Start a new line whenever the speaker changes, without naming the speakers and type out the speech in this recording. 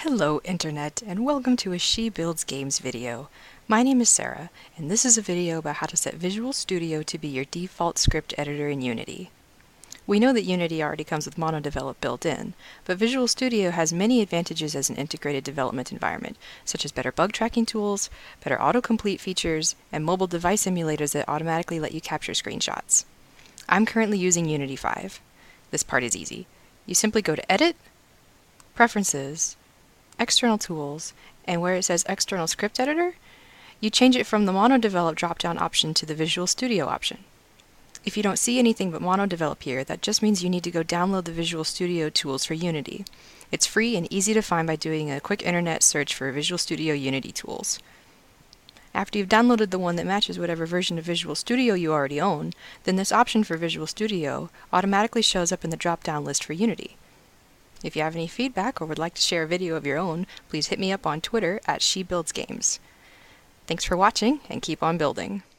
Hello Internet, and welcome to a She Builds Games video. My name is Sarah, and this is a video about how to set Visual Studio to be your default script editor in Unity. We know that Unity already comes with MonoDevelop built in, but Visual Studio has many advantages as an integrated development environment, such as better bug tracking tools, better autocomplete features, and mobile device emulators that automatically let you capture screenshots. I'm currently using Unity 5. This part is easy. You simply go to Edit, Preferences, External Tools, and where it says External Script Editor, you change it from the MonoDevelop drop-down option to the Visual Studio option. If you don't see anything but MonoDevelop here, that just means you need to go download the Visual Studio tools for Unity. It's free and easy to find by doing a quick internet search for Visual Studio Unity tools. After you've downloaded the one that matches whatever version of Visual Studio you already own, then this option for Visual Studio automatically shows up in the drop-down list for Unity. If you have any feedback or would like to share a video of your own, please hit me up on Twitter at SheBuildsGames. Thanks for watching, and keep on building.